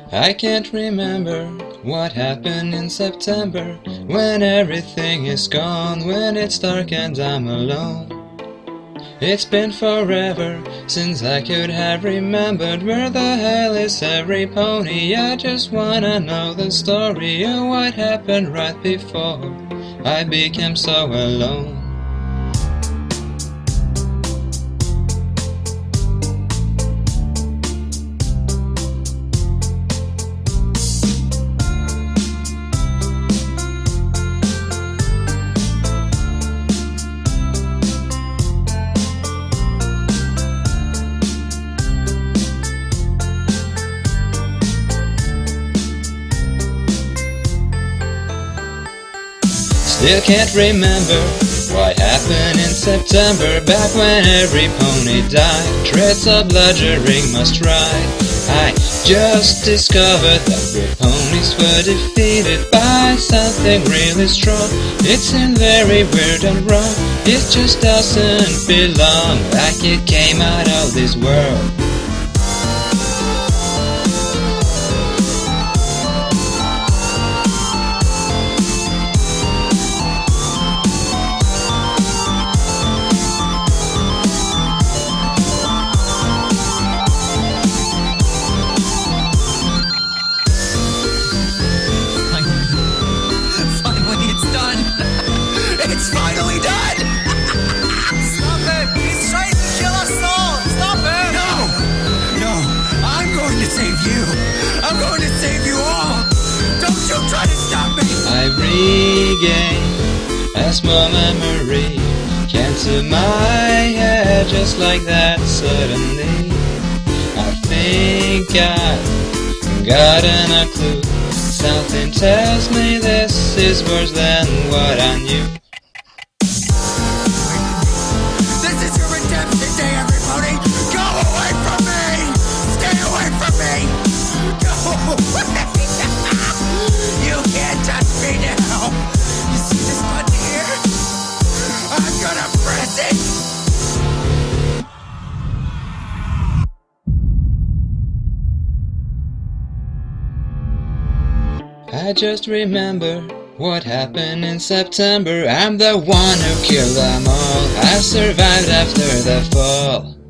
I can't remember what happened in September, when everything is gone, when it's dark and I'm alone. It's been forever since I could have remembered where the hell is every pony. I just wanna know the story of what happened right before I became so alone. Still can't remember what happened in September, back when every pony died. Threads of bludgeoning must ride. I just discovered that the ponies were defeated by something really strong. It seemed very weird and wrong. It just doesn't belong, like it came out of this world. It's finally done! Stop it! He's trying to kill us all! Stop it! No! I'm going to save you! I'm going to save you all! Don't you try to stop me! I regain a small memory, came to my head just like that suddenly. I think I've gotten a clue. Something tells me this is worse than what I knew. This is your redemption day, everybody! Go away from me! Stay away from me! Go away! You can't touch me now! You see this button here? I'm gonna press it! I just remember what happened in September. I'm the one who killed them all. I survived after the fall.